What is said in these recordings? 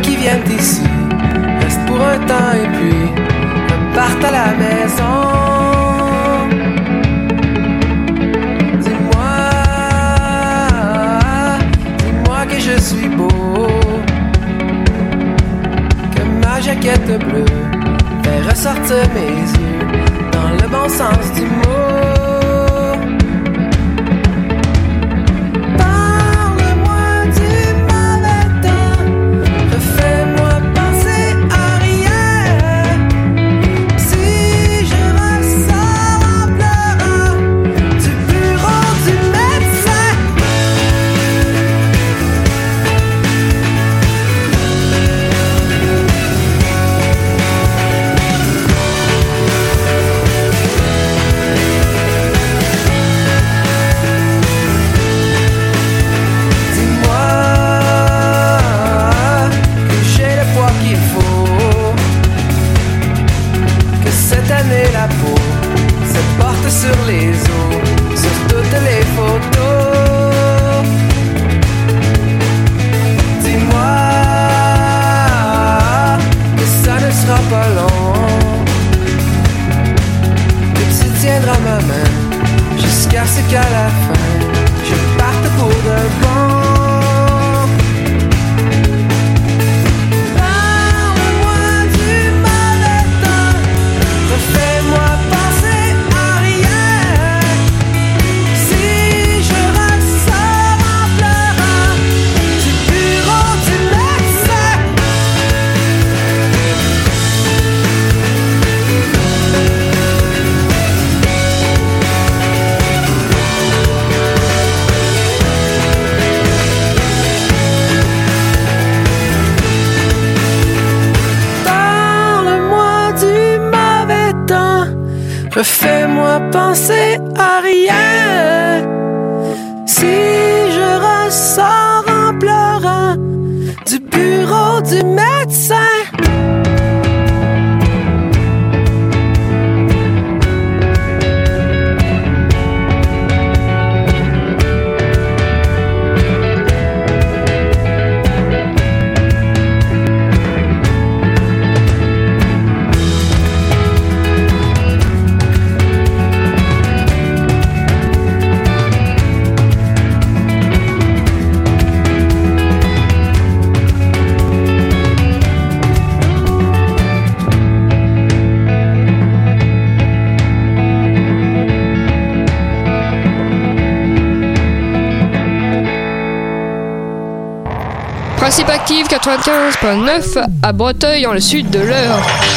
qui viennent ici restent pour un temps et puis repartent à la maison. Dis-moi que je suis beau, que ma jaquette bleue fait ressortir mes yeux dans le bon sens du mot. Sur les eaux, sur toutes les photos. Dis-moi que ça ne sera pas long, que tu tiendras ma main jusqu'à ce qu'à la fin je parte pour de bon. Parle-moi du mauvais temps, refais-moi penser à rien. Si je ressors en pleurant du bureau du médecin. Parle-moi du mauvais temps, refais-moi penser à rien. Si je ressors en pleurant du bureau du médecin. Principe active 95.9 à Breteuil dans le sud de l'Eure.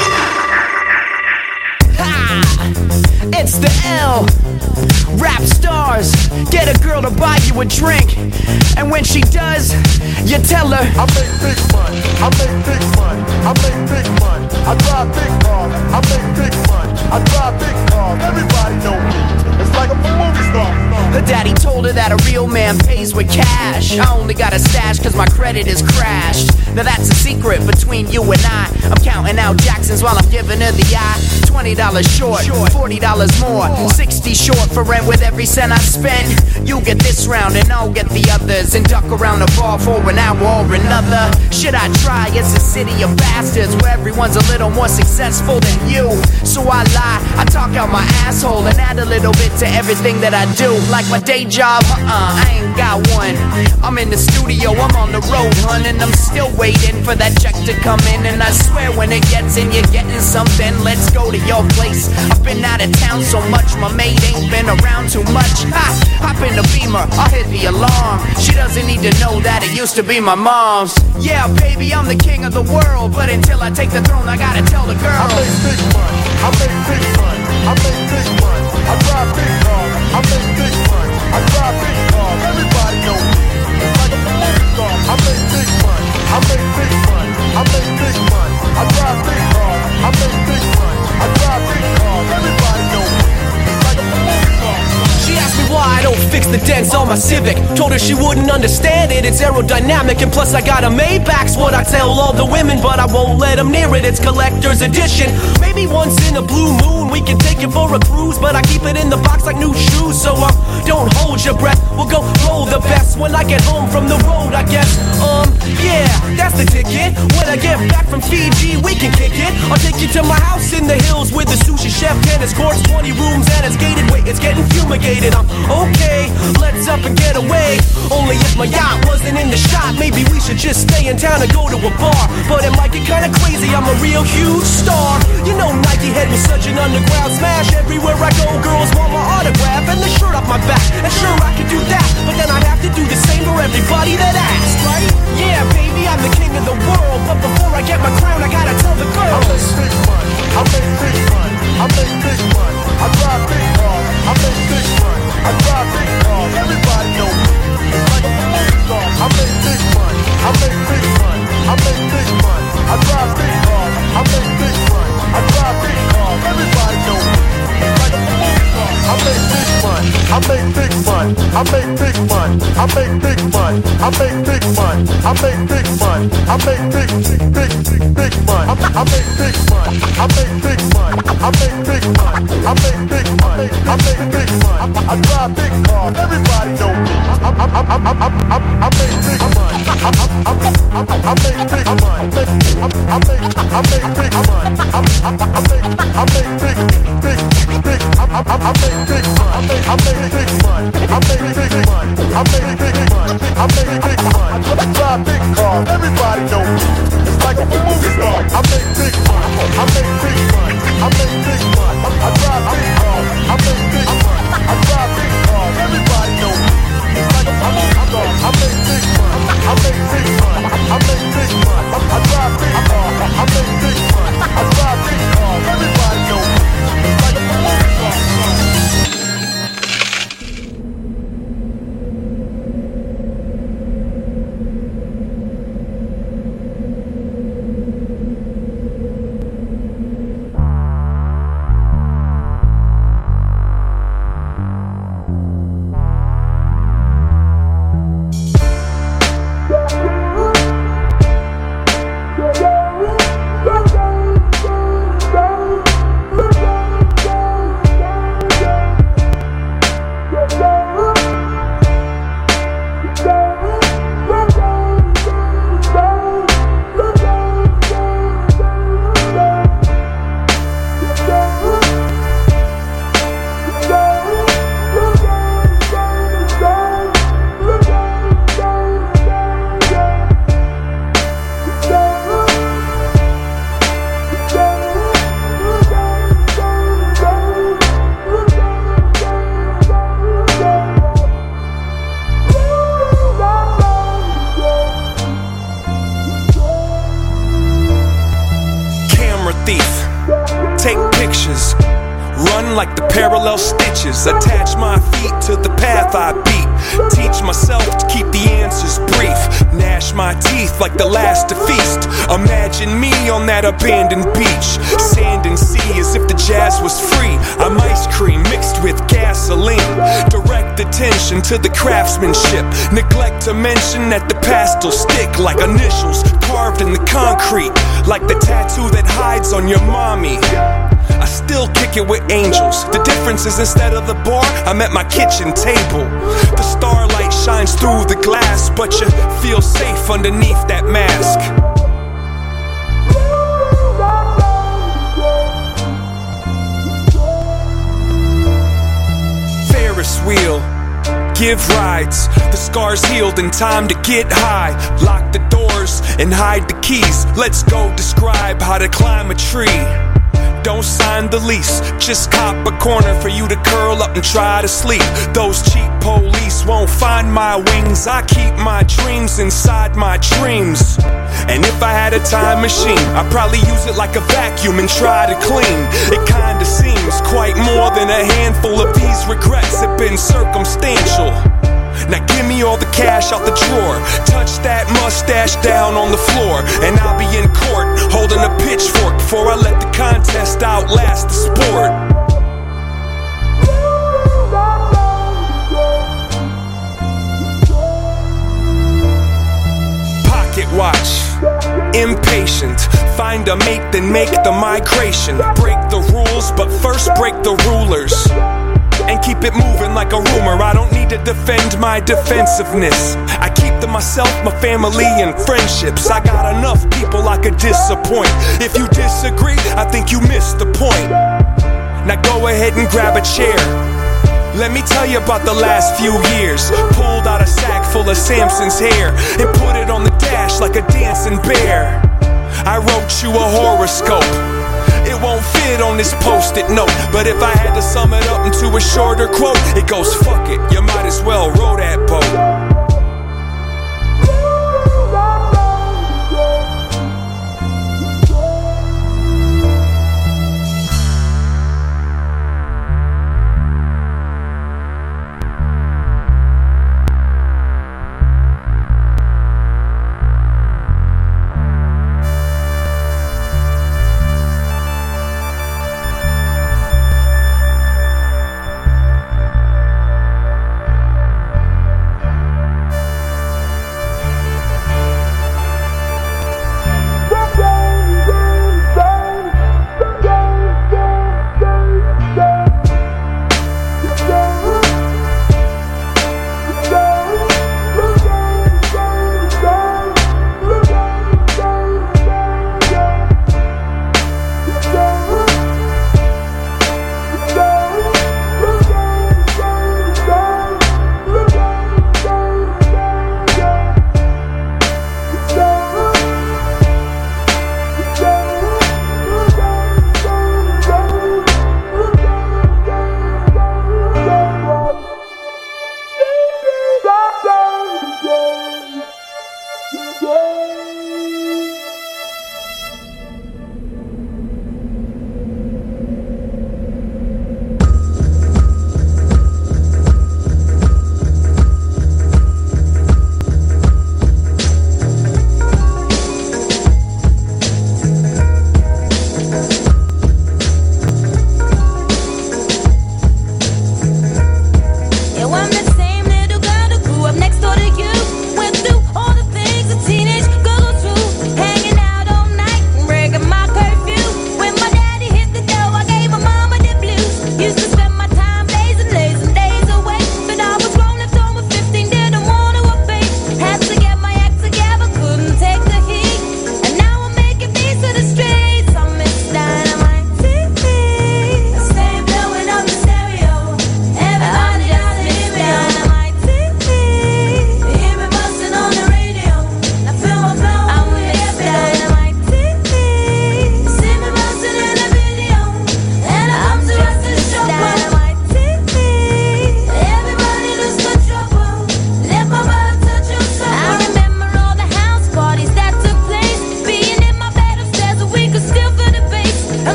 It's the L. Rap stars, get a girl to buy you a drink. And when she does, you tell her I make big money, I make big money, I make big money. I drive big cars, I make big money. I drive big cars, everybody know me. It's like I'm a movie star. her daddy told her that a real man pays with cash. I only got a stash cause my credit is crashed. Now that's a secret between you and I. I'm counting out Jacksons while I'm giving her the eye. $20 short, $40 more, 60 short for rent with every cent I spend. You get this round and I'll get the others, and duck around the bar for an hour or another. Should I try? It's a city of bastards where everyone's a little more successful than you. So I lie, I talk out my asshole and add a little bit to everything that I do. Like my day job, I ain't got one. I'm in the studio, I'm on the road, hun, and I'm still waiting for that check to come in. And I swear when it gets in, you're getting something. Let's go to your place. I've been out of town so much, my maid ain't been around too much. Hop in the Beamer, I'll hit the alarm. She doesn't need to know that it used to be my mom's. Yeah, baby, I'm the king of the world, but until I take the throne, I gotta tell the girl. I make big money, I make big money, I make big money. I drive big cars, I make big money. I drive big cars, everybody know me. It's like I'm a movie star. I make big money, I make big money, I make big money. I drive big cars, I make big money. I drive big cars, everybody know me. It's like I'm a movie star. She asked me why I don't won't fix the dents on my Civic. Told her she wouldn't understand it, it's aerodynamic. And plus I got a Maybach's what I tell all the women. But I won't let them near it, it's collector's edition. Maybe once in a blue moon we can take it for a cruise. But I keep it in the box like new shoes. So don't hold your breath, we'll go roll the best when I get home from the road, I guess. Yeah, that's the ticket. When I get back from Fiji, we can kick it. I'll take you to my house in the hills with the sushi chef, tennis courts, 20 rooms, and it's gated. Wait, it's getting fumigated. I'm okay, let's up and get away. Only if my yacht wasn't in the shot, maybe we should just stay in town and go to a bar. But it might get kinda crazy, I'm a real huge star. You know Nike Head was such an underground smash. Everywhere I go, girls want my autograph and the shirt off my back. And sure, I could do that, but then I'd have to do the same for everybody that asks, right? Yeah, baby, I'm the king of the world. But before I get my crown, I gotta tell the girls. I make big money, I make big money, I make big money. I drive big cars, I make big money, I drive big cars. Everybody know me, like a movie star. I make big money, I make big money, I make big money. I drive big cars, I make big money, I drive big cars. Everybody know me, like a movie star. I make big money, I make big money, I make big money, I make big money, I make big money, I make big money, I make big money, I make big money, I make big money, I make big money, I make big money, I make big money. I drive big cars, everybody know me. I make big money, I make big money, I make big money, I make big money, I drive big cars, everybody know me. It's like a movie star. I make big money, I make big money, I make big money. I drive big cars, I make big money, I drive big cars, everybody know me. It's like a movie star. I make big money, I make big money, I make big money. I drive big cars, I make big money, I drive big cars, everybody know me. It's like a movie star. Like the parallel stitches, attach my feet to the path I beat. Teach myself to keep the answers brief. Gnash my teeth like the last to feast. Imagine me on that abandoned beach. Sand and sea as if the jazz was free. I'm ice cream mixed with gasoline. Direct attention to the craftsmanship. Neglect to mention that the past will stick like initials carved in the concrete. Like the tattoo that hides on your mommy. I still kick it with angels. The difference is instead of the bar, I'm at my kitchen table. The starlight shines through the glass, but you feel safe underneath that mask. Ferris wheel, give rides. The scars healed in time to get high. Lock the doors and hide the keys. Let's go describe how to climb a tree. Don't sign the lease, just cop a corner for you to curl up and try to sleep. Those cheap police won't find my wings. I keep my dreams inside my dreams. And if I had a time machine, I'd probably use it like a vacuum and try to clean. It kinda seems quite more than a handful of these regrets have been circumstantial. Now give me all the cash out the drawer. Touch that mustache down on the floor, and I'll be in court holding a pitchfork before I let the contest outlast the sport. impatient. Find a mate, then make the migration. Break the rules, but first break the rulers. And keep it moving like a rumor. I don't need to defend my defensiveness. I keep to myself, my family, and friendships. I got enough people I could disappoint. If you disagree, I think you missed the point. Now go ahead and grab a chair. Let me tell you about the last few years. Pulled out a sack full of Samson's hair and put it on the dash like a dancing bear. I wrote you a horoscope. It won't fit on this post-it note, but if I had to sum it up into a shorter quote, it goes, fuck it, you might as well row that boat.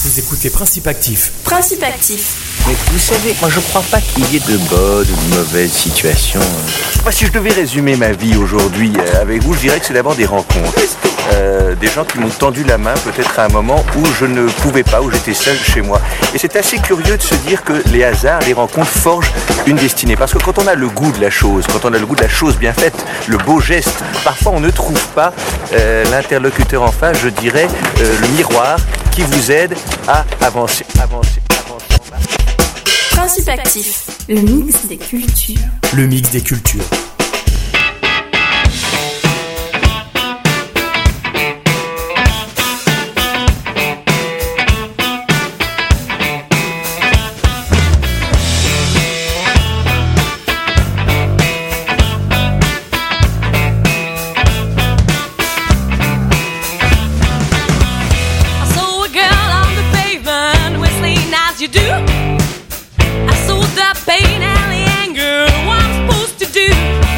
Vous écoutez Principe Actif. Principe Actif. Mais vous savez, moi je crois pas qu'il y ait de bonnes ou de mauvaises situations. Moi, si je devais résumer ma vie aujourd'hui avec vous, je dirais que c'est d'abord des rencontres. Des gens qui m'ont tendu la main peut-être à un moment où je ne pouvais pas, où j'étais seul chez moi. Et c'est assez curieux de se dire que les hasards, les rencontres forgent une destinée. Parce que quand on a le goût de la chose, quand on a le goût de la chose bien faite, le beau geste, parfois on ne trouve pas l'interlocuteur en face, je dirais, le miroir qui vous aide à avancer. Principe Actif, le mix des cultures. Le mix des cultures. Pain and the anger, what I'm supposed to do?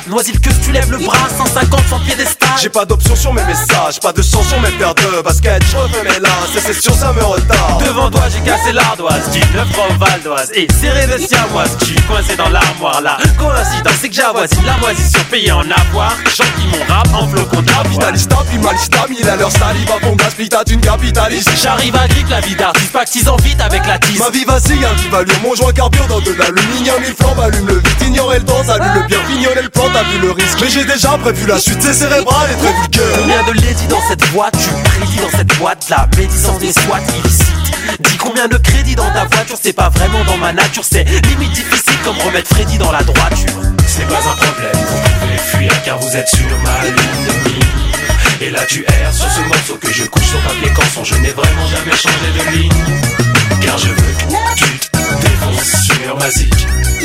Noisille que tu lèves le bras, 150 sans piédestal. J'ai pas d'option sur mes messages, pas de sang sur mes paires de baskets. Je refais mes lasses, c'est sûr ça me retarde. Devant toi j'ai cassé l'ardoise, du 9 Val d'Oise et serré de siamoise. Tu coincé dans l'armoire là. Coïncidence c'est que j'avoisine la moisissure payée en avoir. J'emplis mon rap en flocon d'avoine. Capitalista, puis malista, mille à leur salive à fond gaspille, t'as une capitaliste. J'arrive à grip la vie d'artiste, pactisant vite avec la tisse. Ma vie vacille, un petit valure, mon joint carbure dans de l'aluminium. Il flambe, allume le vite, ignorer le temps, salut le bien, fignoler le plan, t'as vu le risque. Mais j'ai déjà prévu la suite, c'est cérébral et très vulgaire. Combien de lady dans cette voiture, prédit dans cette boîte, la médisance des SWAT illicite. Dis combien de crédit dans ta voiture, c'est pas vraiment dans ma nature, c'est limite difficile comme remettre Freddy dans la droiture. C'est pas un problème, vous pouvez fuir car vous êtes sur ma ligne de mire. Et là tu erres sur ce morceau que je couche sur papier canson. Je n'ai vraiment jamais changé de ligne, car je veux que tu te défonces sur ma zik.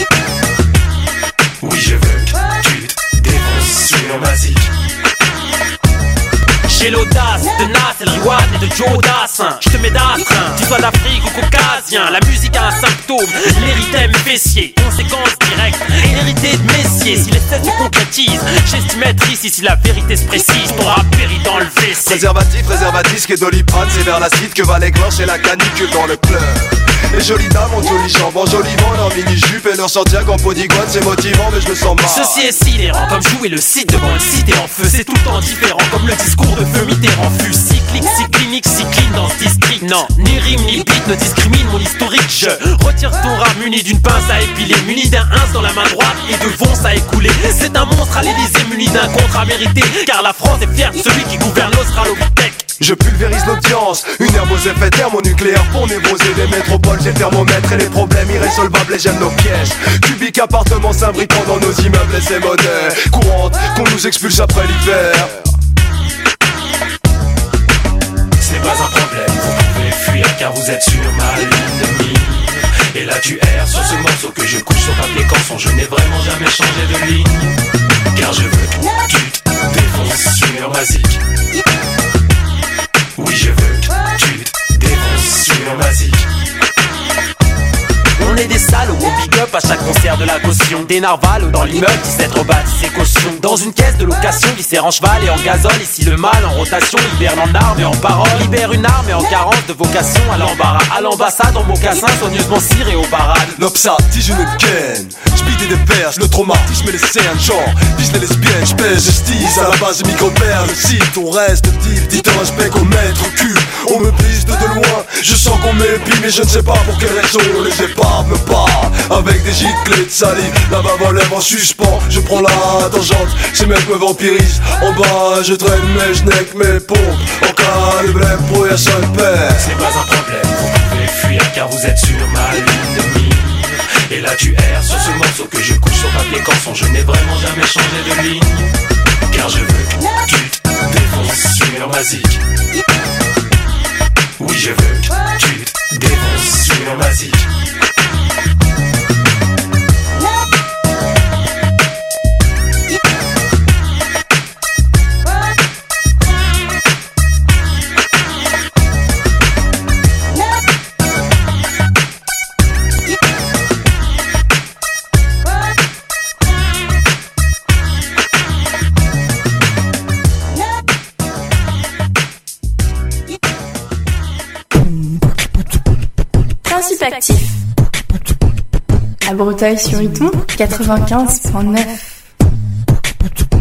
Oui je veux que tu te défonces sur ma zik. J'ai l'audace, tenace, et le riwan et de Joe Dassin. Je te mets d'astreint, tu sois d'Afrique ou caucasien. La musique a un symptôme, l'érythème fessier. Conséquence directe, hérité de Messier. Si les scènes se concrétisent, j'estime être ici. Si la vérité se précise, ton rap périt dans le WC. Préservatif, préservatif, et Doliprane, c'est vers l'acide que va l'éclore chez la canicule dans le club. Les jolies dames ont jolies jambes, enjolivant leur mini-jupe et leur Santiago en peau d'iguane, c'est motivant mais je me sens mal. Ceci est sidérant, comme jouer le site devant une cité en feu. C'est tout le temps différent, comme le discours de feu Mitterrand fut cyclique, cyclinique, cycline dans ce district. Non, ni rime ni beat ne discrimine mon historique. Je retire ton rap muni d'une pince à épiler, muni d'un ins dans la main droite et de vonce à écouler. C'est un monstre à l'Élysée muni d'un contre à mériter, car la France est fière de celui qui gouverne l'Australopithèque. Je pulvérise l'audience, une herbe aux effets thermonucléaires pour nébuser les métropoles. J'ai le thermomètre et les problèmes irrésolvables et j'aime nos pièges. Cubiques appartements s'imbriquant dans nos immeubles et c'est monnaie courante qu'on nous expulse après l'hiver. C'est pas un problème, vous pouvez fuir car vous êtes sur ma ligne de mire. Et là tu erres sur ce morceau que je couche sur papier canson. Je n'ai vraiment jamais changé de ligne, car je veux que tu te défonces sur ma zik. Oui je veux que tu te défonces sur ma zik. On est des salauds, on big up à chaque concert de la caution. Des narvals dans l'immeuble, 17 rebâtis ses cautions. Dans une caisse de location, viscère en cheval et en gazole. Ici le mal en rotation, hiberne en armes et en parole. Libère une arme et en carence de vocation à l'embarras. À l'ambassade en mocassin, soigneusement ciré au parade. L'obsat, tige une ken, j'bide des perches, le traumatisme et les scènes. Genre, vise les lesbiennes, j'pèse, j'stise à la base du micro-père. Le site, on reste deep, dit un respect qu'on mètre au cul. On me prise de loin, je sens qu'on m'épie, mais je ne sais pas pour quelle raison. Les épaves me parlent avec des giclées de salive. La bave en lèvres en suspens, je prends la tangente. Ces mecs me vampirisent. En bas, je traîne mes genèques, mes pompes. En cas de blême pour un seul père. C'est pas un problème, vous pouvez fuir car vous êtes sur ma ligne de mire. Et là tu erres sur ce morceau que je couche sur papier canson. Je n'ai vraiment jamais changé de ligne, car je veux que tu te défonces sur ma zik. Oui je veux que tu te défonces sur ma zik. Principe actif. À Breteuil-sur-Iton, 95.9.